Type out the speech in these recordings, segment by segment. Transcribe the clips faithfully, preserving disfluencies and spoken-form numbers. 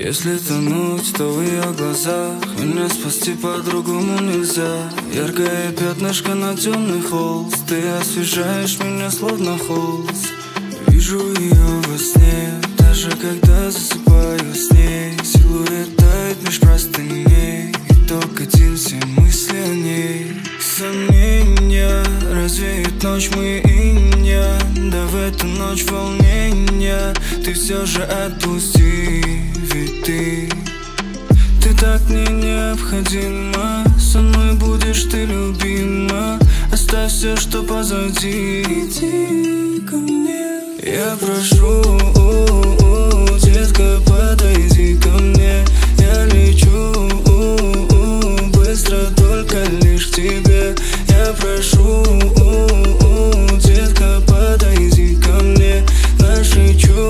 Если тонуть, то в ее глазах меня спасти по-другому нельзя. Яркое пятнышко на темный холст, ты освежаешь меня словно холст. Вижу ее во сне, даже когда засыпаю с ней. Силуэт тает меж простыней, итог один, все мысли о ней. Сомнения развеет ночь мы иния, да в эту ночь волнения ты все же отпусти, ведь ты Ты так мне необходима, со мной будешь ты любима. Оставь все, что позади, иди ко мне. Я прошу, детка, подойди ко мне. Я лечу быстро, только лишь к тебе. Я прошу, детка, подойди ко мне. Наши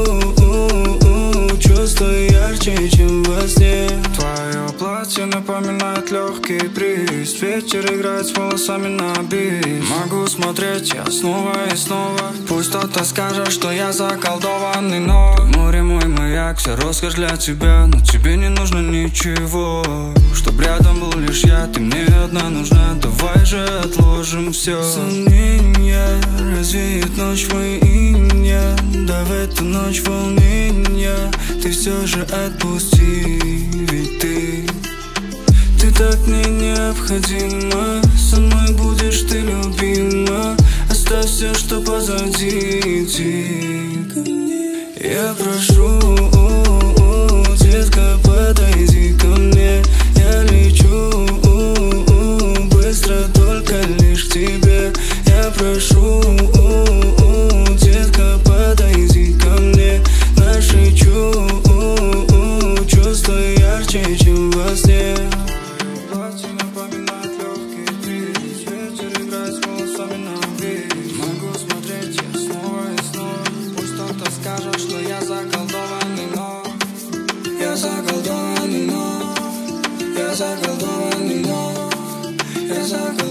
чувства ярче, чем во сне. Твое платье напоминает легкий бриз, ветер играет с волосами на бис. Могу смотреть я снова и снова, пусть кто-то скажет, что я заколдованный, но море мой маяк, вся роскошь для тебя. Но тебе не нужно ничего, чтоб рядом был лишь я. Ты мне одна нужна, давай же отложим все. Сомнения развеет ночь мой иния, да в эту ночь волнения ты все же отпусти, ведь ты Ты так мне необходима, со мной будешь ты любима. Оставь все, что позади, иди ко мне. Я прошу, детка, подойди ко мне. Я лечу быстро, только лишь к тебе. Я прошу, детка, подойди ко мне. Наши чувства ярче, чем во сне. Платье напоминает легкий бриз, ветер играет с волосами на бис. Могу смотреть я снова и снова, пусть кто-то скажет, что я заколдованный, но Я заколдованный, но Я заколдованный, но Я заколдованный.